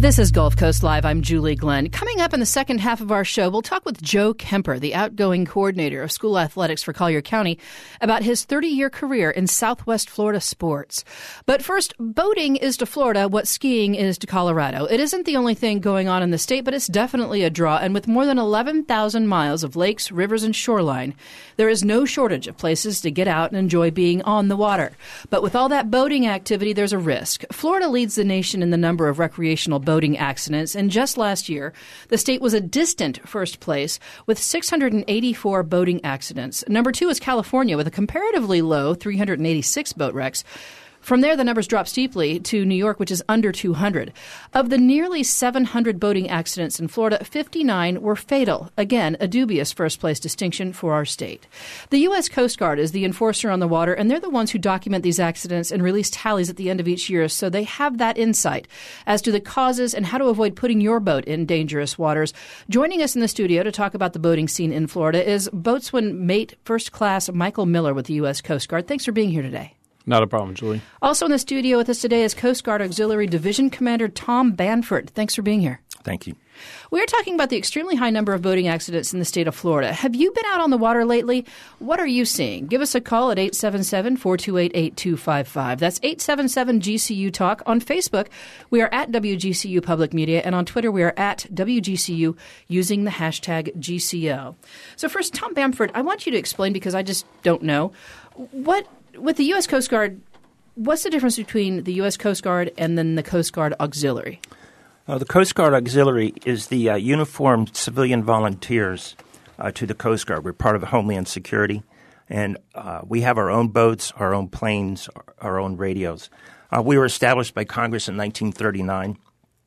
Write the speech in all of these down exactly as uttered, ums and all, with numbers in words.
This is Gulf Coast Live. I'm Julie Glenn. Coming up in the second half of our show, we'll talk with Joe Kemper, the outgoing coordinator of school athletics for Collier County, about his thirty-year career in Southwest Florida sports. But first, boating is to Florida what skiing is to Colorado. It isn't the only thing going on in the state, but it's definitely a draw. And with more than eleven thousand miles of lakes, rivers, and shoreline, there is no shortage of places to get out and enjoy being on the water. But with all that boating activity, there's a risk. Florida leads the nation in the number of recreational boating accidents, and just last year, the state was a distant first place with six hundred eighty-four boating accidents. Number two is California with a comparatively low three hundred eighty-six boat wrecks. From there, the numbers drop steeply to New York, which is under two hundred. Of the nearly seven hundred boating accidents in Florida, fifty-nine were fatal. Again, a dubious first-place distinction for our state. The U S. Coast Guard is the enforcer on the water, and they're the ones who document these accidents and release tallies at the end of each year, so they have that insight as to the causes and how to avoid putting your boat in dangerous waters. Joining us in the studio to talk about the boating scene in Florida is boatswain mate first class Michael Miller with the U S. Coast Guard. Thanks for being here today. Not a problem, Julie. Also in the studio with us today is Coast Guard Auxiliary Division Commander Tom Banford. Thanks for being here. Thank you. We are talking about the extremely high number of boating accidents in the state of Florida. Have you been out on the water lately? What are you seeing? Give us a call at eight seven seven, four two eight, eight two five five. That's eight seven seven G C U Talk. On Facebook, we are at W G C U Public Media, and on Twitter, we are at W G C U using the hashtag G C L. So first, Tom Banford, I want you to explain, because I just don't know, what with the U S. Coast Guard, what's the difference between the U S. Coast Guard and then the Coast Guard Auxiliary? Uh, the Coast Guard Auxiliary is the uh, uniformed civilian volunteers uh, to the Coast Guard. We're part of Homeland Security, and uh, we have our own boats, our own planes, our own radios. Uh, we were established by Congress in nineteen thirty-nine,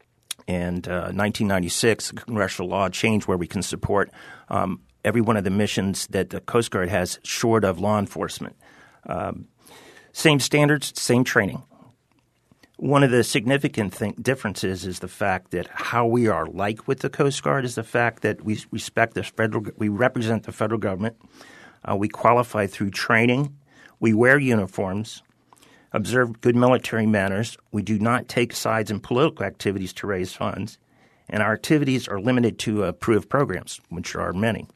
and uh, nineteen ninety-six, the congressional law changed where we can support um, every one of the missions that the Coast Guard has short of law enforcement. Um, same standards, same training. One of the significant thing, differences is the fact that how we are like with the Coast Guard is the fact that we respect the federal, we represent the federal government. Uh, we qualify through training. We wear uniforms, observe good military manners. We do not take sides in political activities to raise funds, and our activities are limited to approved programs, which are many.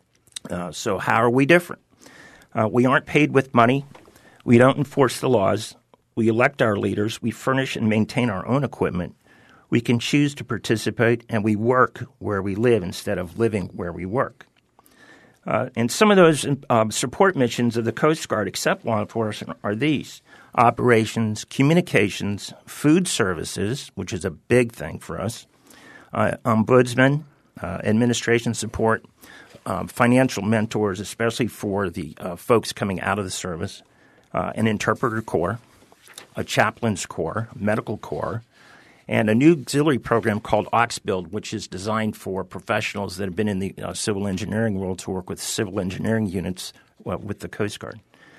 Uh, so how are we different? Uh, we aren't paid with money. We don't enforce the laws. We elect our leaders. We furnish and maintain our own equipment. We can choose to participate, and we work where we live instead of living where we work. Uh, and some of those uh, support missions of the Coast Guard, except law enforcement, are these: operations, communications, food services, which is a big thing for us, uh, ombudsman, uh, administration support, Um, financial mentors, especially for the uh, folks coming out of the service, uh, an interpreter corps, a chaplain's corps, medical corps, and a new auxiliary program called AuxBuild, which is designed for professionals that have been in the uh, civil engineering world to work with civil engineering units uh, with the Coast Guard.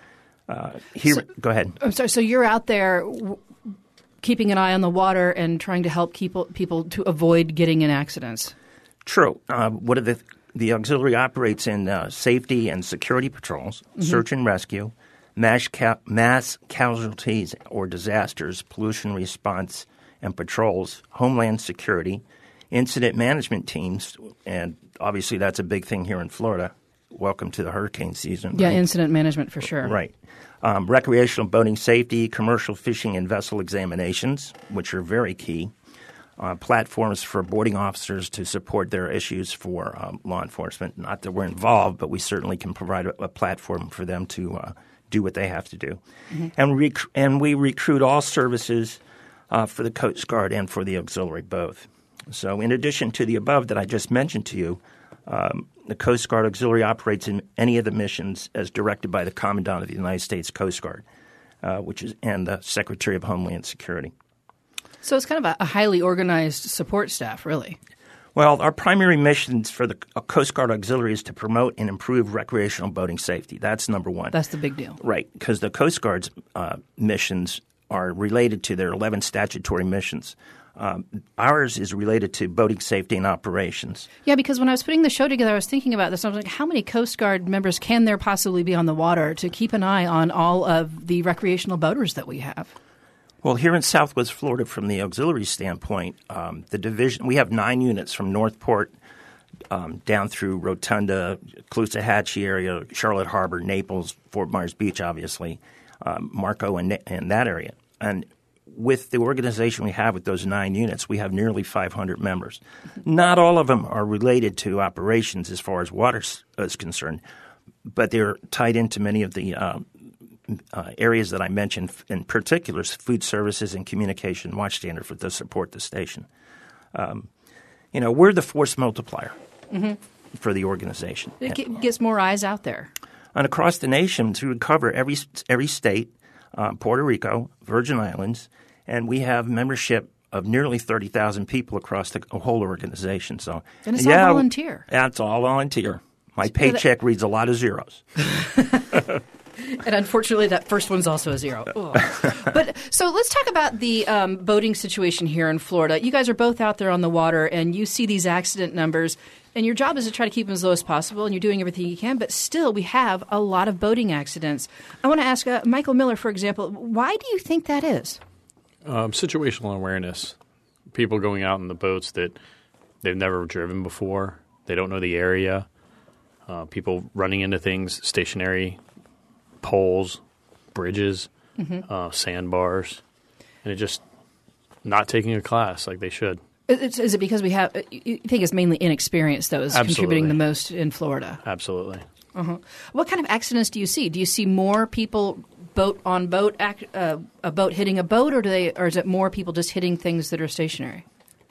Uh, here, so, go ahead. I'm sorry. So you're out there w- keeping an eye on the water and trying to help people, people to avoid getting in accidents. True. Uh, what are the The auxiliary operates in uh, safety and security patrols, mm-hmm. search and rescue, mass, ca- mass casualties or disasters, pollution response and patrols, homeland security, incident management teams, and obviously that's a big thing here in Florida. Welcome to the hurricane season. Yeah, right? Incident management for sure. Right. Um, recreational boating safety, commercial fishing and vessel examinations, which are very key. Uh, platforms for boarding officers to support their issues for um, law enforcement. Not that we're involved, but we certainly can provide a, a platform for them to uh, do what they have to do. Mm-hmm. And, rec- and we recruit all services uh, for the Coast Guard and for the auxiliary both. So in addition to the above that I just mentioned to you, um, the Coast Guard Auxiliary operates in any of the missions as directed by the Commandant of the United States Coast Guard, uh, which is and the Secretary of Homeland Security. So it's kind of a, a highly organized support staff, really. Well, our primary missions for the Coast Guard Auxiliary is to promote and improve recreational boating safety. That's number one. That's the big deal. Right, because the Coast Guard's uh, missions are related to their eleven statutory missions. Um, ours is related to boating safety and operations. Yeah, because when I was putting the show together, I was thinking about this. I was like, how many Coast Guard members can there possibly be on the water to keep an eye on all of the recreational boaters that we have? Well, here in Southwest Florida, from the auxiliary standpoint, um, the division we have nine units from Northport um, down through Rotunda, Caloosahatchee area, Charlotte Harbor, Naples, Fort Myers Beach, obviously, um, Marco, and, and that area. And with the organization we have with those nine units, we have nearly five hundred members. Not all of them are related to operations as far as water is concerned, but they're tied into many of the uh, uh, areas that I mentioned, in particular food services and communication watchstander for to support the station. Um, you know, we're the force multiplier mm-hmm. for the organization. It gets more eyes out there. And across the nation, we would cover every every state, uh, Puerto Rico, Virgin Islands, and we have membership of nearly thirty thousand people across the whole organization. So, and it's yeah, all volunteer. That's all volunteer. My paycheck that, reads a lot of zeros. And unfortunately, that first one's also a zero. But so let's talk about the um, boating situation here in Florida. You guys are both out there on the water, and you see these accident numbers, and your job is to try to keep them as low as possible, and you're doing everything you can. But still, we have a lot of boating accidents. I want to ask uh, Michael Miller, for example, why do you think that is? Um, situational awareness. People going out in the boats that they've never driven before. They don't know the area. Uh, people running into things, stationary poles, bridges, mm-hmm. uh, sandbars, and it just not taking a class like they should. Is, is it because we have – you think it's mainly inexperience, though, is Absolutely. Contributing the most in Florida? Absolutely. Uh-huh. What kind of accidents do you see? Do you see more people boat on boat, act, uh, a boat hitting a boat, or do they, or is it more people just hitting things that are stationary?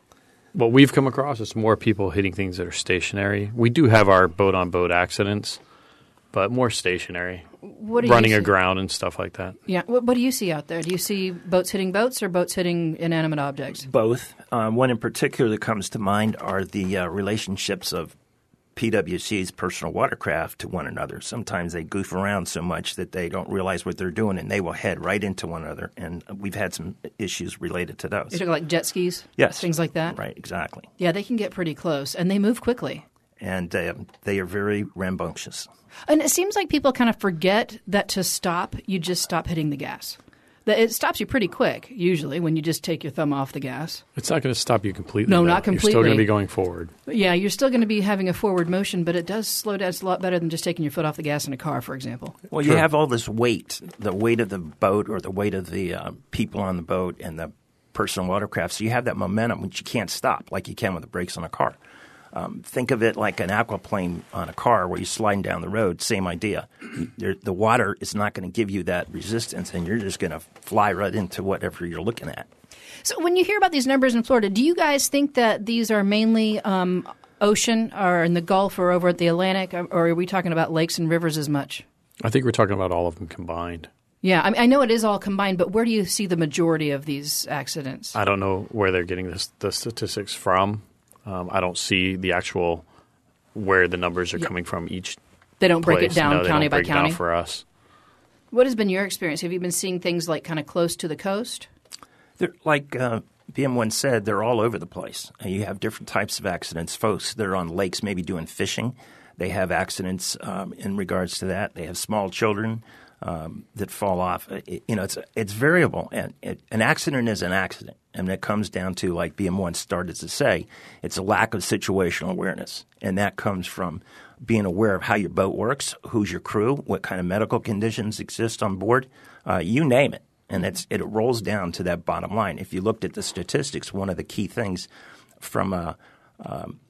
What we've come across is more people hitting things that are stationary. We do have our boat-on-boat accidents, but more stationary, what do running you see? aground and stuff like that. Yeah. What, what do you see out there? Do you see boats hitting boats or boats hitting inanimate objects? Both. Um, one in particular that comes to mind are the uh, relationships of P W C's personal watercraft to one another. Sometimes they goof around so much that they don't realize what they're doing, and they will head right into one another. And we've had some issues related to those. You're talking like jet skis? Yes. Things like that? Right, exactly. Yeah, they can get pretty close, and they move quickly. And uh, they are very rambunctious. And it seems like people kind of forget that to stop, you just stop hitting the gas. That it stops you pretty quick, usually, when you just take your thumb off the gas. It's not going to stop you completely. No, though. not completely. You're still going to be going forward. Yeah, you're still going to be having a forward motion, but it does slow down. It's a lot better than just taking your foot off the gas in a car, for example. Well, True. You have all this weight, the weight of the boat or the weight of the uh, people on the boat and the personal watercraft. So you have that momentum, which you can't stop like you can with the brakes on a car. Um, think of it like an aquaplane on a car where you're sliding down the road. Same idea. There, the water is not going to give you that resistance, and you're just going to fly right into whatever you're looking at. So when you hear about these numbers in Florida, do you guys think that these are mainly um, ocean or in the Gulf or over at the Atlantic, or are we talking about lakes and rivers as much? I think we're talking about all of them combined. Yeah, I mean, I know it is all combined, but where do you see the majority of these accidents? I don't know where they're getting this, the statistics from. Um, I don't see the actual where the numbers are yeah. coming from each They don't break place. it down no, county they don't by break county? It down for us. What has been your experience? Have you been seeing things like kind of close to the coast? They're, like uh, B M one said, they're all over the place. And you have different types of accidents. Folks that are on lakes maybe doing fishing, they have accidents um, in regards to that. They have small children um, that fall off. It, you know, it's it's variable. And it, an accident is an accident. And it comes down to, like B M one started to say, it's a lack of situational awareness. And that comes from being aware of how your boat works, who's your crew, what kind of medical conditions exist on board, uh, you name it. And it's, it rolls down to that bottom line. If you looked at the statistics, one of the key things from a um,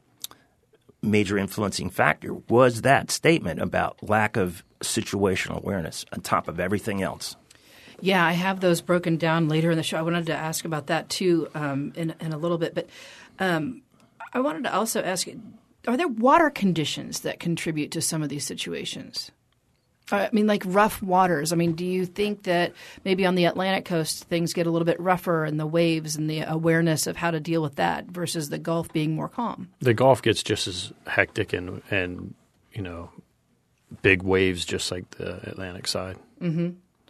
major influencing factor was that statement about lack of situational awareness on top of everything else. Yeah, I have those broken down later in the show. I wanted to ask about that too um, in, in a little bit. But um, I wanted to also ask, are there water conditions that contribute to some of these situations? I mean, like rough waters. I mean, do you think that maybe on the Atlantic coast things get a little bit rougher and the waves and the awareness of how to deal with that versus the Gulf being more calm? The Gulf gets just as hectic and, and you know, big waves just like the Atlantic side. Mm-hmm.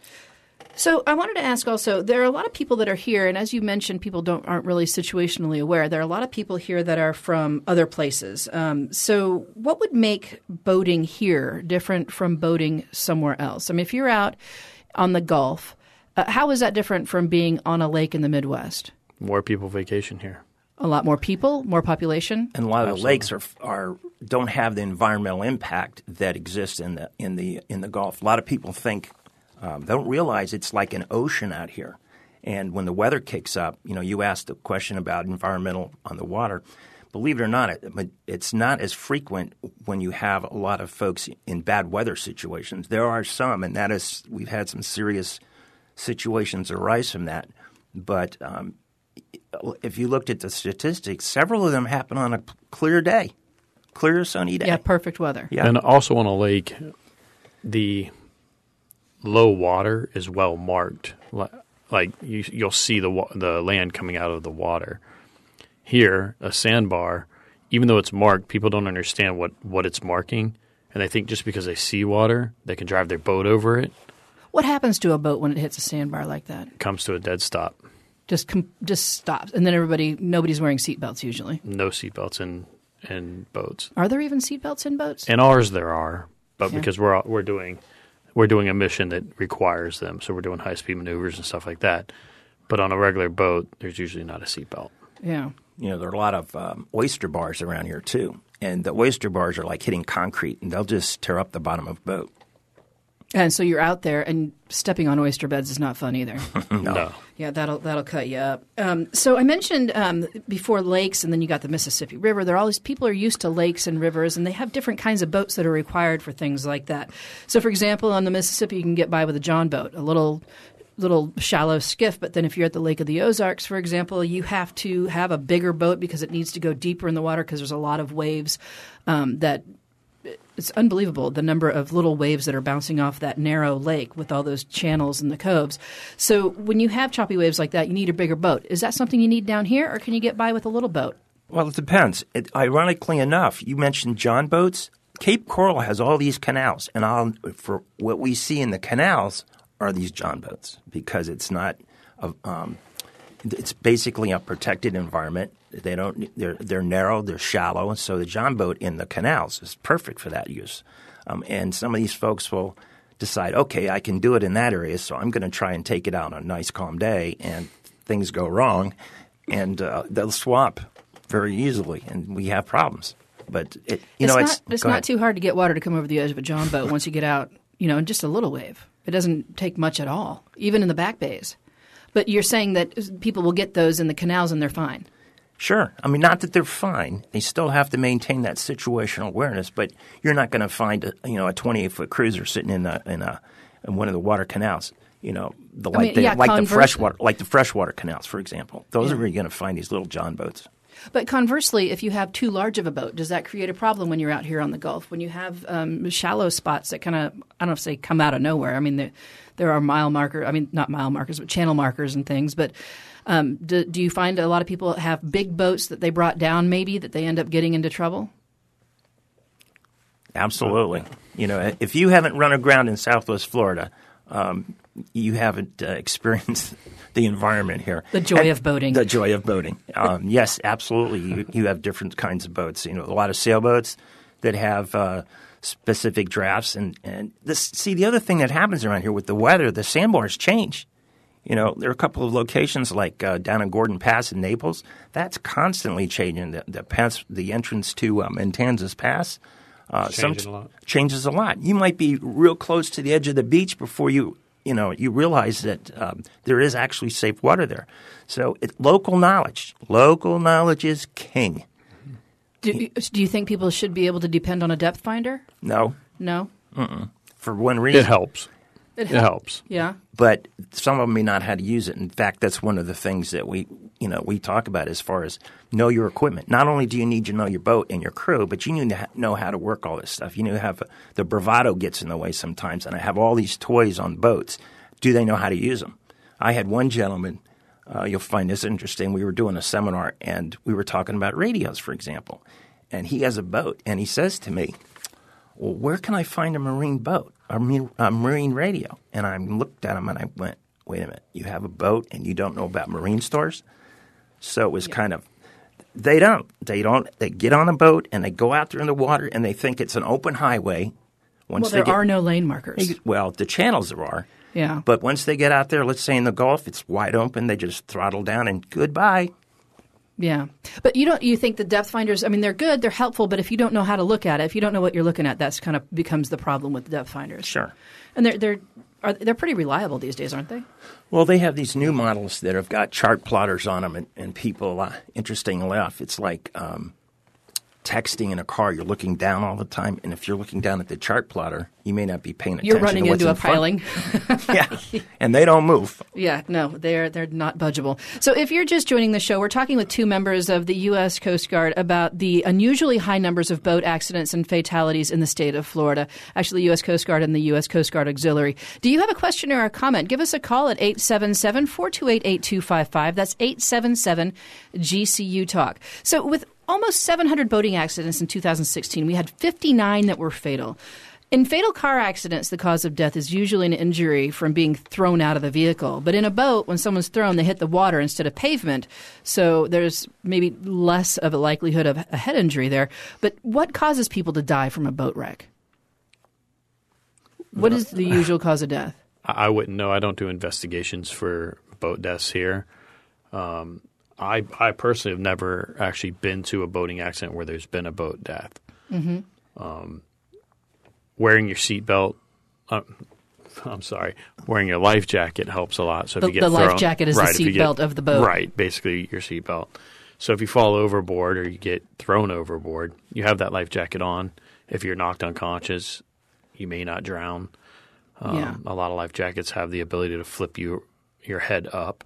So I wanted to ask also, there are a lot of people that are here, and as you mentioned, people don't aren't really situationally aware. There are a lot of people here that are from other places. Um, so what would make boating here different from boating somewhere else? I mean, if you're out on the Gulf, Uh, how is that different from being on a lake in the Midwest? More people vacation here. A lot more people, more population? And a lot of Absolutely. the lakes are are don't have the environmental impact that exists in the in the in the Gulf. A lot of people think um, they don't realize it's like an ocean out here. And when the weather kicks up, you know, you asked the question about environmental on the water. Believe it or not, it, it's not as frequent when you have a lot of folks in bad weather situations. There are some, and that is we've had some serious situations arise from that. But um, if you looked at the statistics, several of them happen on a clear day, clear sunny day. Yeah, perfect weather. Yeah. And also on a lake, the low water is well marked. Like you, you'll see the wa- the land coming out of the water. Here, a sandbar, even though it's marked, people don't understand what, what it's marking. And they think just because they see water, they can drive their boat over it. What happens to a boat when it hits a sandbar like that? It comes to a dead stop. Just com- just stops. And then everybody, nobody's wearing seatbelts usually. No seatbelts in, in boats. Are there even seatbelts in boats? In ours there are, but Yeah. because we're we're doing we're doing a mission that requires them, so we're doing high speed maneuvers and stuff like that. But on a regular boat, there's usually not a seatbelt. Yeah. You know, there are a lot of um, oyster bars around here too, and the oyster bars are like hitting concrete, and they'll just tear up the bottom of a boat. And so you're out there, and stepping on oyster beds is not fun either. No. No. Yeah, that'll that'll cut you up. Um, so I mentioned um, before lakes, and then you got the Mississippi River. There are all these people are used to lakes and rivers, and they have different kinds of boats that are required for things like that. So, for example, on the Mississippi, you can get by with a John boat, a little little shallow skiff. But then if you're at the Lake of the Ozarks, for example, you have to have a bigger boat because it needs to go deeper in the water because there's a lot of waves um, that. It's unbelievable, the number of little waves that are bouncing off that narrow lake with all those channels and the coves. So when you have choppy waves like that, you need a bigger boat. Is that something you need down here, or can you get by with a little boat? Well, it depends. It, ironically enough, you mentioned John boats. Cape Coral has all these canals, and I'll, for what we see in the canals are these John boats because it's not a, um, it's basically a protected environment. They don't. They're they're narrow. They're shallow, and so the John boat in the canals is perfect for that use. Um, and some of these folks will decide, okay, I can do it in that area, so I'm going to try and take it out on a nice, calm day, and things go wrong, and uh, they'll swap very easily, and we have problems. But it, you it's know, not, it's it's go not ahead. too hard to get water to come over the edge of a John boat once you get out, you know, in just a little wave. It doesn't take much at all, even in the back bays. But you're saying that people will get those in the canals and they're fine. Sure. I mean, not that they're fine. They still have to maintain that situational awareness, but you're not going to find a, you know, a twenty-eight foot cruiser sitting in a, in a in one of the water canals. You know, the I like mean, the yeah, like the converse- freshwater like the freshwater canals, for example. Those Yeah. are where you're going to find these little John boats. But conversely, if you have too large of a boat, does that create a problem when you're out here on the Gulf? When you have um, shallow spots that kind of, I don't know if say come out of nowhere. I mean, there, there are mile markers, I mean, not mile markers, but channel markers and things. But um, do, do you find a lot of people have big boats that they brought down maybe that they end up getting into trouble? Absolutely. You know, if you haven't run aground in Southwest Florida, um, you haven't uh, experienced the environment here. The joy And of boating. The joy of boating. Um, yes, absolutely. You, you have different kinds of boats. You know, a lot of sailboats that have uh, specific drafts. And, and this, see, the other thing that happens around here with the weather, the sandbars change. You know, there are a couple of locations like uh, down in Gordon Pass in Naples. That's constantly changing. The, the, pass, the entrance to um, Matanzas Pass uh, Changing a lot. changes a lot. You might be real close to the edge of the beach before you – you know, you realize that um, there is actually safe water there. So it, local knowledge, local knowledge is king. Do, do you think people should be able to depend on a depth finder? No, No? for one reason. It helps. It helps. Yeah. But some of them may not know how to use it. In fact, that's one of the things that we, you know, we talk about as far as know your equipment. Not only do you need to know your boat and your crew, but you need to ha- know how to work all this stuff. You need to have the bravado gets in the way sometimes, and I have all these toys on boats. Do they know how to use them? I had one gentleman. Uh, you'll find this interesting. We were doing a seminar, and we were talking about radios, for example. And he has a boat, and he says to me, well, where can I find a marine boat, a marine, a marine radio? And I looked at him and I went, wait a minute, you have a boat and you don't know about marine stores? So it was yeah. kind of, they don't. They don't. They get on a boat and they go out there in the water and they think it's an open highway Once Well, they there get, are no lane markers. Well, the channels there are. Yeah. But once they get out there, let's say in the Gulf, it's wide open. They just throttle down and goodbye. Yeah. But you don't you think the depth finders, I mean, they're good, they're helpful, but if you don't know how to look at it, if you don't know what you're looking at, that's kind of becomes the problem with the depth finders. Sure. And they're they're are, they're pretty reliable these days, aren't they? Well, they have these new models that have got chart plotters on them, and, and people, uh, interestingly enough, it's like um, texting in a car. You're looking down all the time, and if you're looking down at the chart plotter, you may not be paying attention You're running to what's into in a piling. Yeah, and they don't move. Yeah, no, they're they're not budgeable. So if you're just joining the show, we're talking with two members of the U S Coast Guard about the unusually high numbers of boat accidents and fatalities in the state of Florida. Actually, the U S Coast Guard and the U S Coast Guard Auxiliary. Do you have a question or a comment? Give us a call at eight seven seven, four two eight, eight two five five. That's eight seven seven G C U Talk. So with almost seven hundred boating accidents in two thousand sixteen, we had fifty-nine that were fatal. In fatal car accidents, the cause of death is usually an injury from being thrown out of the vehicle. But in a boat, when someone's thrown, they hit the water instead of pavement. So there's maybe less of a likelihood of a head injury there. But what causes people to die from a boat wreck? What is the usual cause of death? I wouldn't know. I don't do investigations for boat deaths here. Um, I, I personally have never actually been to a boating accident where there's been a boat death. Mm-hmm. Um, wearing your seatbelt, uh, I'm sorry, wearing your life jacket helps a lot. So if The, you get the thrown, life jacket is right, the if you seatbelt get- of the boat. Right, basically your seatbelt. So if you fall overboard or you get thrown overboard, you have that life jacket on. If you're knocked unconscious, you may not drown. Um, Yeah. A lot of life jackets have the ability to flip you your head up.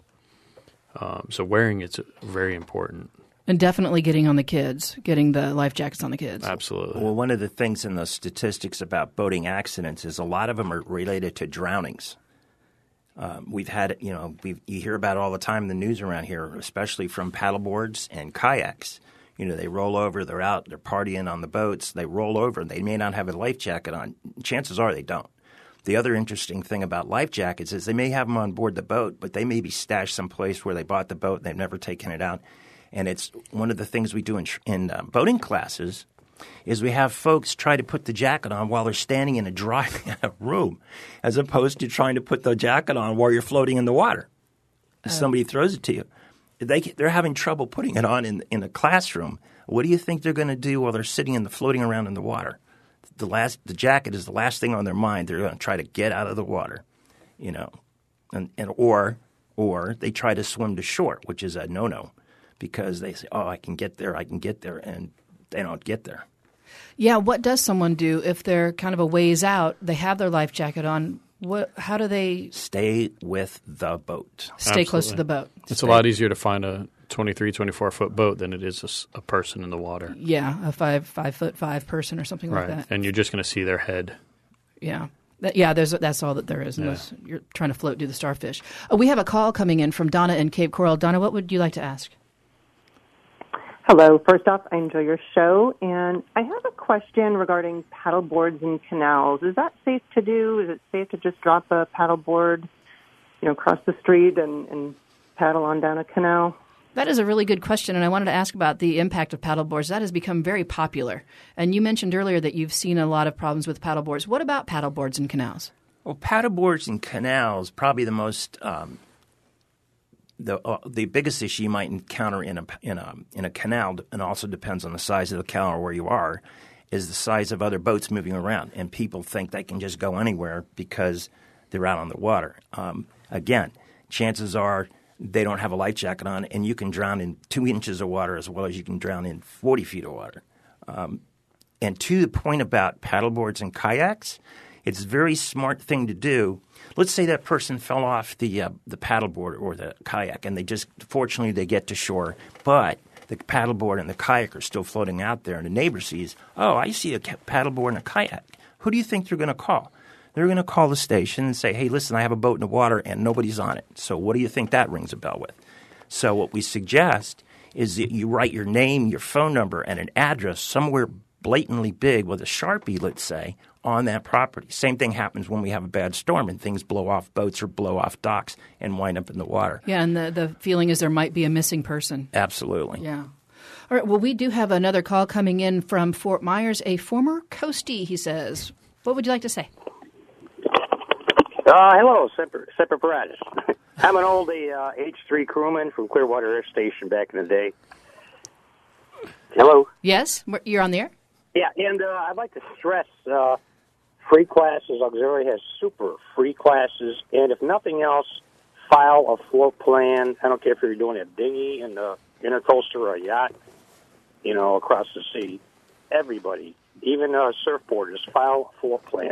Um, so wearing it's very important. And definitely getting on the kids, getting the life jackets on the kids. Absolutely. Well, one of the things in the statistics about boating accidents is a lot of them are related to drownings. Um, we've had, you know, we you hear about it all the time in the news around here, especially from paddleboards and kayaks. You know, they roll over, they're out, they're partying on the boats, they roll over, they may not have a life jacket on. Chances are they don't. The other interesting thing about life jackets is they may have them on board the boat, but they may be stashed someplace where they bought the boat and they've never taken it out. And it's one of the things we do in, in uh, boating classes is we have folks try to put the jacket on while they're standing in a dry room as opposed to trying to put the jacket on while you're floating in the water. If somebody throws it to you. They, they're having trouble putting it on in, in a classroom. What do you think they're going to do while they're sitting in the floating around in the water? The last, the jacket is the last thing on their mind. They're going to try to get out of the water, you know, and, and or or they try to swim to shore, which is a no-no. Because they say, oh, I can get there, I can get there, and they don't get there. Yeah, what does someone do if they're kind of a ways out, they have their life jacket on? What? How do they Stay with the boat. stay close to Absolutely. the boat? It's a lot easier to find a twenty-three, twenty-four-foot boat than it is a s- a, person in the water. Yeah, a five five foot five person or something Right. like that. And you're just going to see their head. Yeah. That, yeah, there's that's all that there is unless you're trying to float, do the starfish. Uh, we have a call coming in from Donna in Cape Coral. Donna, what would you like to ask? Hello. First off, I enjoy your show, and I have a question regarding paddle boards in canals. Is that safe to do? Is it safe to just drop a paddle board, you know, across the street and, and paddle on down a canal? That is a really good question, and I wanted to ask about the impact of paddleboards. That has become very popular. And you mentioned earlier that you've seen a lot of problems with paddleboards. What about paddleboards in canals? Well, paddleboards in canals probably the most um, the uh, the biggest issue you might encounter in a in a in a canal, and also depends on the size of the canal or where you are, is the size of other boats moving around, and people think they can just go anywhere because they're out on the water. Um, again, chances are they don't have a life jacket on, and you can drown in two inches of water as well as you can drown in forty feet of water. Um, and to the point about paddleboards and kayaks, it's a very smart thing to do. Let's say that person fell off the uh, the paddleboard or the kayak, and they just fortunately they get to shore, but the paddleboard and the kayak are still floating out there, and the neighbor sees, oh, I see a paddleboard and a kayak. Who do you think they're going to call? They're going to call the station and say, hey, listen, I have a boat in the water and nobody's on it. So what do you think that rings a bell with? So what we suggest is that you write your name, your phone number, and an address somewhere blatantly big with a Sharpie, let's say, on that property. Same thing happens when we have a bad storm and things blow off boats or blow off docks and wind up in the water. Yeah, and the, the feeling is there might be a missing person. Absolutely. Yeah. All right, well, we do have another call coming in from Fort Myers, a former coastie, he says. What would you like to say? Uh, hello, Semper, Semper Paratus. I'm an old uh, H three crewman from Clearwater Air Station back in the day. Hello? Yes, you're on the air? Yeah, and uh, I'd like to stress uh, free classes. Auxiliary has super free classes, and if nothing else, file a float plan. I don't care if you're doing a dinghy in the intercoastal or a yacht, you know, across the sea. Everybody, even uh, surfboarders, file a float plan.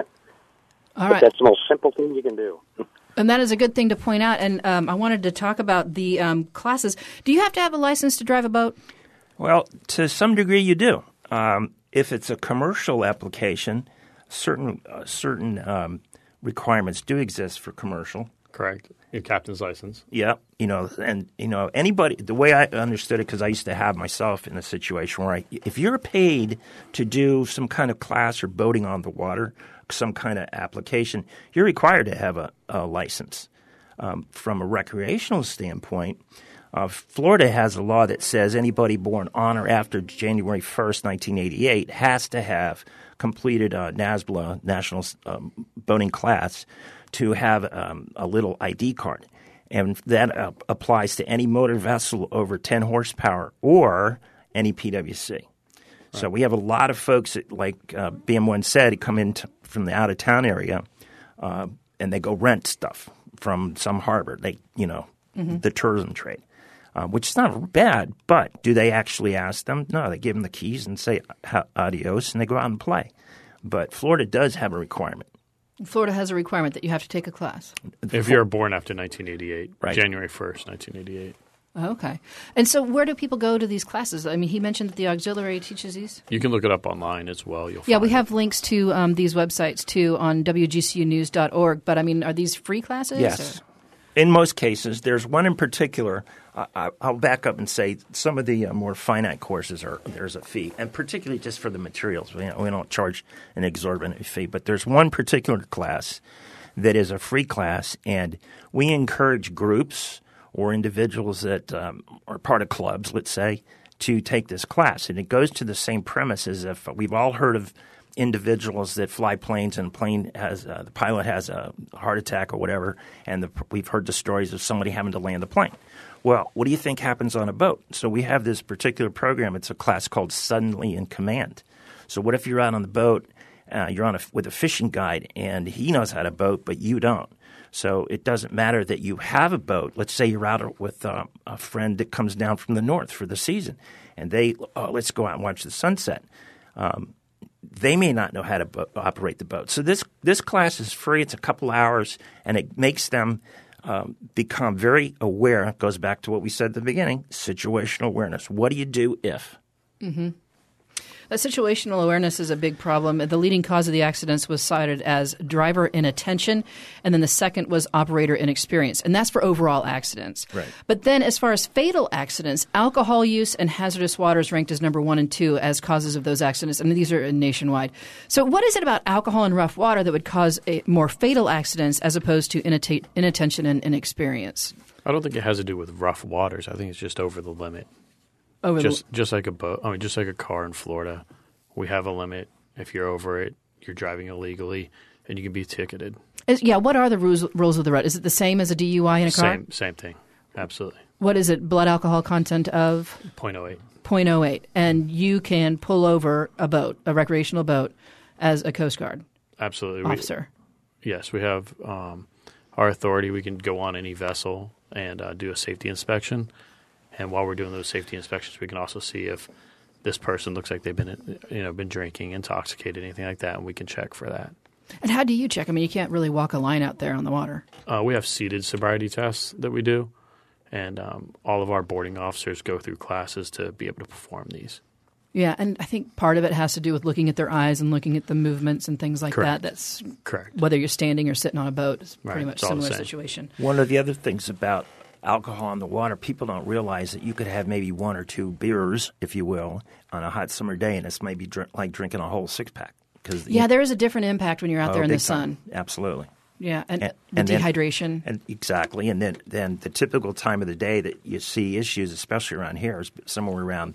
All right. That's the most simple thing you can do. And that is a good thing to point out. And um, I wanted to talk about the um, classes. Do you have to have a license to drive a boat? Well, to some degree you do. Um, if it's a commercial application, certain uh, certain um, requirements do exist for commercial. Correct. Your captain's license. Yeah, you know, and you know, anybody. The way I understood it, because I used to have myself in a situation where, I, if you're paid to do some kind of class or boating on the water, some kind of application, you're required to have a, a license. Um, from a recreational standpoint, uh, Florida has a law that says anybody born on or after January first, nineteen eighty-eight, has to have completed a NASBLA, National um, Boating Class, to have um, a little I D card. And that uh, applies to any motor vessel over ten horsepower or any P W C. Right. So we have a lot of folks that, like uh, B M one said, come in t- from the out-of-town area uh, and they go rent stuff from some harbor, They, you know, mm-hmm. the tourism trade, uh, which is not bad, but do they actually ask them? No, they give them the keys and say adios, and they go out and play. But Florida does have a requirement. Florida has a requirement that you have to take a class. If you're born after nineteen eighty-eight, right. January first, nineteen eighty-eight. Okay. And so where do people go to these classes? I mean, he mentioned that the auxiliary teaches these. You can look it up online as well. You'll yeah, find we have it. links to um, these websites, too, on W G C U news dot org. But, I mean, are these free classes? Yes. Or? In most cases. There's one in particular. Uh, I'll back up and say some of the uh, more finite courses, are there's a fee, and particularly just for the materials. We, we don't charge an exorbitant fee. But there's one particular class that is a free class, and we encourage groups or individuals that um, are part of clubs, let's say, to take this class. And it goes to the same premise as if we've all heard of individuals that fly planes and plane has uh, the pilot has a heart attack or whatever, and the, we've heard the stories of somebody having to land the plane. Well, what do you think happens on a boat? So we have this particular program. It's a class called Suddenly in Command. So what if you're out on the boat, uh, you're on a, with a fishing guide, and he knows how to boat, but you don't? So it doesn't matter that you have a boat. Let's say you're out with uh, a friend that comes down from the north for the season, and they oh, let's go out and watch the sunset. Um, they may not know how to bo- operate the boat. So this this class is free. It's a couple hours, and it makes them um, become very aware. It goes back to what we said at the beginning, situational awareness. What do you do if? Mm-hmm. That situational awareness is a big problem. The leading cause of the accidents was cited as driver inattention, and then the second was operator inexperience, and that's for overall accidents. Right. But then as far as fatal accidents, alcohol use and hazardous waters ranked as number one and two as causes of those accidents, and these are nationwide. So what is it about alcohol and rough water that would cause a more fatal accidents as opposed to inat- inattention and inexperience? I don't think it has to do with rough waters. I think it's just over the limit. Over just the, just like a boat, I mean, just like a car in Florida, we have a limit. If you're over it, you're driving illegally, and you can be ticketed. Is, yeah, what are the rules rules of the road? Is it the same as a D U I in a car? Same same thing, absolutely. What is it? Blood alcohol content of zero point zero eight. zero point zero eight, and you can pull over a boat, a recreational boat, as a Coast Guard absolutely officer. We, yes, we have um, our authority. We can go on any vessel and uh, do a safety inspection. And while we're doing those safety inspections, we can also see if this person looks like they've been, you know, been drinking, intoxicated, anything like that, and we can check for that. And how do you check? I mean, you can't really walk a line out there on the water. Uh, we have seated sobriety tests that we do, and um, all of our boarding officers go through classes to be able to perform these. Yeah, and I think part of it has to do with looking at their eyes and looking at the movements and things like Correct. that. That's correct. Whether you're standing or sitting on a boat, it's Right. pretty much It's all the similar same. situation. One of the other things about alcohol in the water, people don't realize that you could have maybe one or two beers, if you will, on a hot summer day, and it's maybe dr- like drinking a whole six-pack. Cause Yeah, you, there is a different impact when you're out oh, there in the big sun. time. Absolutely. Yeah, and, And- the and then- dehydration. And exactly. And then, then the typical time of the day that you see issues, especially around here, is somewhere around,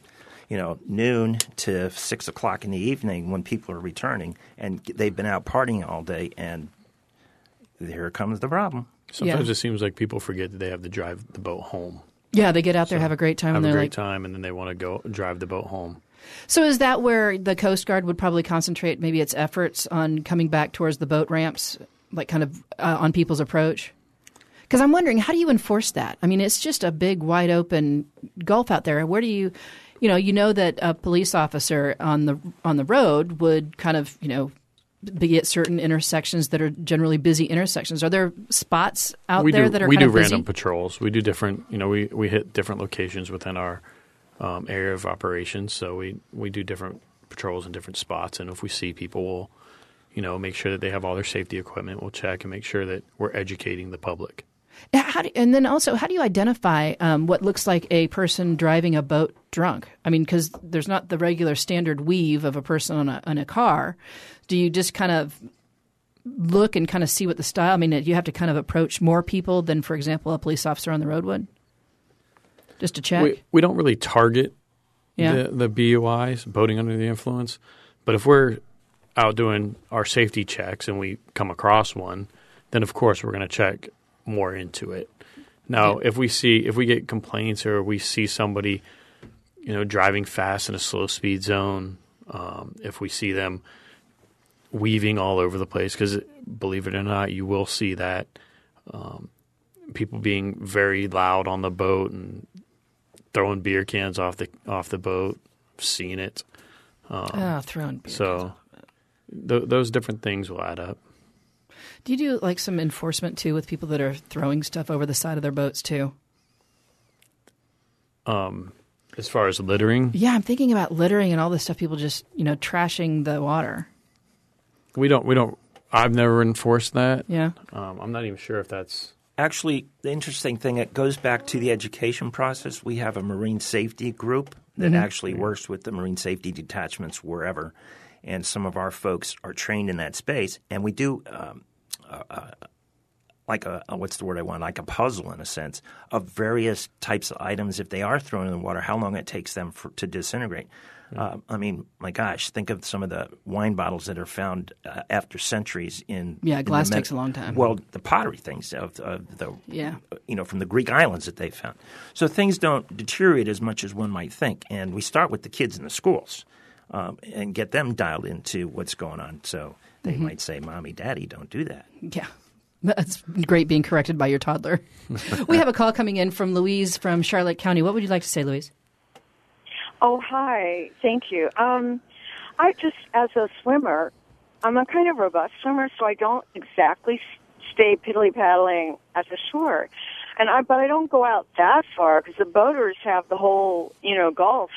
you know, noon to six o'clock in the evening when people are returning, and they've been out partying all day, and here comes the problem. Sometimes Yeah. it seems like people forget that they have to drive the boat home. Yeah, they get out there, So have a great time, Have and a they're great like, time, and then they want to go drive the boat home. So is that where the Coast Guard would probably concentrate maybe its efforts on coming back towards the boat ramps, like kind of uh, on people's approach? Because I'm wondering, how do you enforce that? I mean, it's just a big, wide open gulf out there. Where do you, you know, you know that a police officer on the on the road would kind of, you know, be at certain intersections that are generally busy intersections. Are there spots out we there do, that are we kind do of busy? random patrols. We do different, you know, we, we hit different locations within our um, area of operations. So we, we do different patrols in different spots. And if we see people, we'll, you know, make sure that they have all their safety equipment. We'll check and make sure that we're educating the public. How do, and then also, how do you identify um, what looks like a person driving a boat drunk? I mean, because there's not the regular standard weave of a person on a, on a car. Do you just kind of look and kind of see what the style? I mean, you have to kind of approach more people than, for example, a police officer on the road would, just to check. We, we don't really target Yeah. the, the B U Is, boating under the influence. But if we're out doing our safety checks and we come across one, then of course we're going to check more into it. Now, Yeah. if we see if we get complaints or we see somebody, you know, driving fast in a slow speed zone, um, if we see them weaving all over the place, because believe it or not, you will see that um, people being very loud on the boat and throwing beer cans off the off the boat. I've seen it. Um, oh, throwing beer so cans off. th- those different things will add up. Do you do like some enforcement too with people that are throwing stuff over the side of their boats too? Um, as far as littering, Yeah, I'm thinking about littering and all this stuff. People just, you know, trashing the water. we don't we don't. I've never enforced that. Yeah. Um, I'm not even sure if that's. Actually, the interesting thing, it goes back to the education process. We have a marine safety group that Mm-hmm. actually works with the marine safety detachments wherever, and some of our folks are trained in that space. And we do um, uh, uh, like a, a – what's the word I want? Like a puzzle in a sense of various types of items. If they are thrown in the water, how long it takes them for, to disintegrate. Uh, I mean, my gosh, think of some of the wine bottles that are found uh, after centuries in – Yeah, in glass the takes a long time. Well, the pottery things of, of the Yeah. you know, from the Greek islands that they found. So things don't deteriorate as much as one might think. And we start with the kids in the schools um, and get them dialed into what's going on. So they Mm-hmm. might say, Mommy, Daddy, don't do that. Yeah. That's great being corrected by your toddler. We have a call coming in from Louise from Charlotte County. What would you like to say, Louise? Oh, hi. Thank you. Um, I just, as a swimmer, I'm a kind of robust swimmer, so I don't exactly s- stay piddly paddling at the shore. And I, but I don't go out that far because the boaters have the whole, you know, Gulf.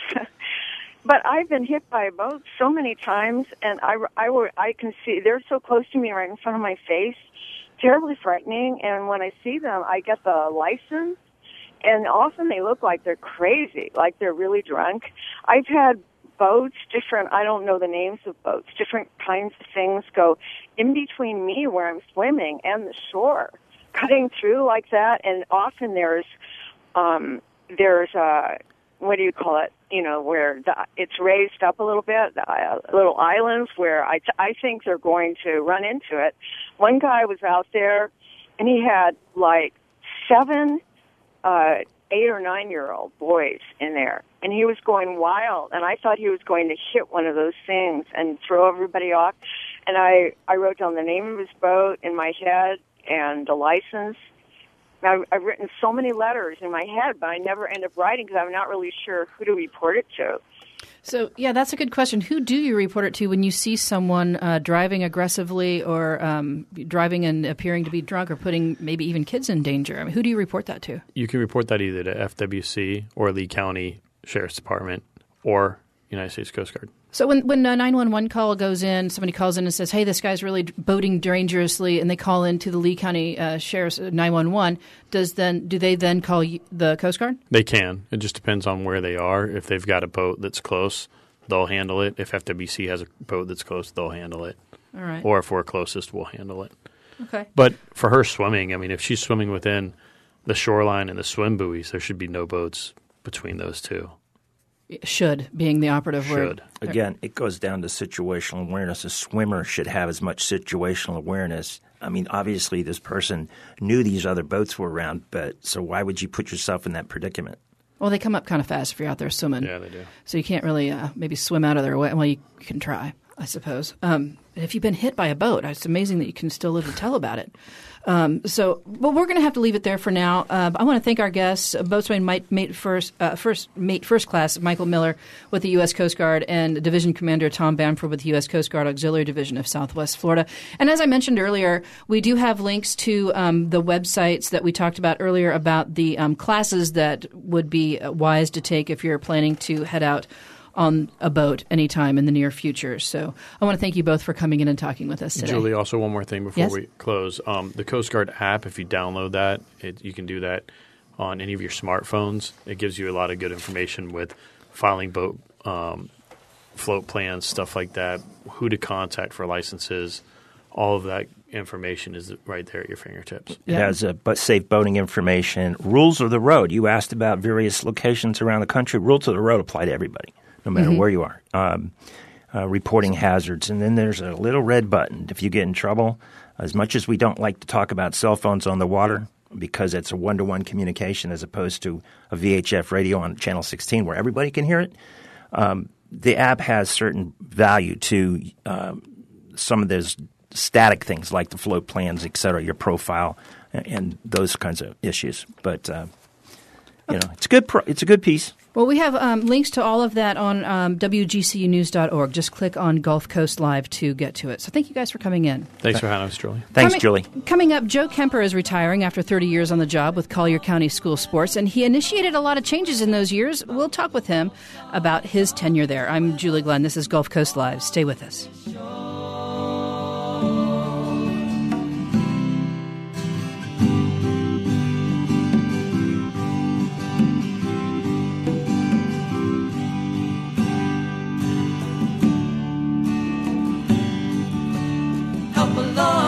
But I've been hit by a boat so many times, and I, I, were, I can see they're so close to me, right in front of my face, terribly frightening. And when I see them, I get the license. And often they look like they're crazy, like they're really drunk. I've had boats, different, I don't know the names of boats, different kinds of things go in between me where I'm swimming and the shore, cutting through like that. And often there's, um, there's, uh, what do you call it? You know, where the, it's raised up a little bit, uh, little islands where I, t- I think they're going to run into it. One guy was out there and he had like seven Uh, eight or nine-year-old boys in there, and he was going wild, and I thought he was going to hit one of those things and throw everybody off, and I, I wrote down the name of his boat in my head and the license. I've, I've written so many letters in my head, but I never end up writing because I'm not really sure who to report it to. So, yeah, that's a good question. Who do you report it to when you see someone uh, driving aggressively or um, driving and appearing to be drunk or putting maybe even kids in danger? I mean, who do you report that to? You can report that either to F W C or Lee County Sheriff's Department or United States Coast Guard. So when when a nine one one call goes in, somebody calls in and says, hey, this guy's really boating dangerously, and they call into the Lee County uh, Sheriff's nine one one, does then do they then call you, the Coast Guard? They can. It just depends on where they are. If they've got a boat that's close, they'll handle it. If F W C has a boat that's close, they'll handle it. All right. Or if we're closest, we'll handle it. Okay. But for her swimming, I mean, if she's swimming within the shoreline and the swim buoys, there should be no boats between those two. Should being the operative word. Should. Again, it goes down to situational awareness. A swimmer should have as much situational awareness. I mean, obviously, this person knew these other boats were around, but so why would you put yourself in that predicament? Well, they come up kind of fast if you're out there swimming. Yeah, they do. So you can't really uh, maybe swim out of their way. Well, you can try, I suppose. Um, if you've been hit by a boat, it's amazing that you can still live to tell about it. Um, so, but we're going to have to leave it there for now. Uh, I want to thank our guests, uh, Boatswain Mate, Mate First, uh, First Mate First Class Michael Miller with the U S Coast Guard and Division Commander Tom Bamford with the U S Coast Guard Auxiliary Division of Southwest Florida. And as I mentioned earlier, we do have links to um, the websites that we talked about earlier about the um, classes that would be wise to take if you're planning to head out on a boat anytime in the near future. So I want to thank you both for coming in and talking with us today. Julie, also one more thing before Yes? we close. Um, the Coast Guard app, if you download that, it, you can do that on any of your smartphones. It gives you a lot of good information with filing boat um, float plans, stuff like that, who to contact for licenses. All of that information is right there at your fingertips. It has uh, but safe boating information. Rules of the road. You asked about various locations around the country. Rules of the road apply to everybody, no matter Mm-hmm. where you are. Um, uh, reporting hazards. And then there's a little red button. If you get in trouble, as much as we don't like to talk about cell phones on the water because it's a one-to-one communication as opposed to a V H F radio on Channel sixteen where everybody can hear it, um, the app has certain value to um, some of those static things like the float plans, et cetera, your profile, and, and those kinds of issues. But uh, you know, it's a good. Pro- it's a good piece. Well, we have um, links to all of that on um, W G C U news dot org. Just click on Gulf Coast Live to get to it. So thank you guys for coming in. Thanks for having us, Julie. Thanks, coming, Julie. Coming up, Joe Kemper is retiring after thirty years on the job with Collier County School Sports, and he initiated a lot of changes in those years. We'll talk with him about his tenure there. I'm Julie Glenn. This is Gulf Coast Live. Stay with us. Help along.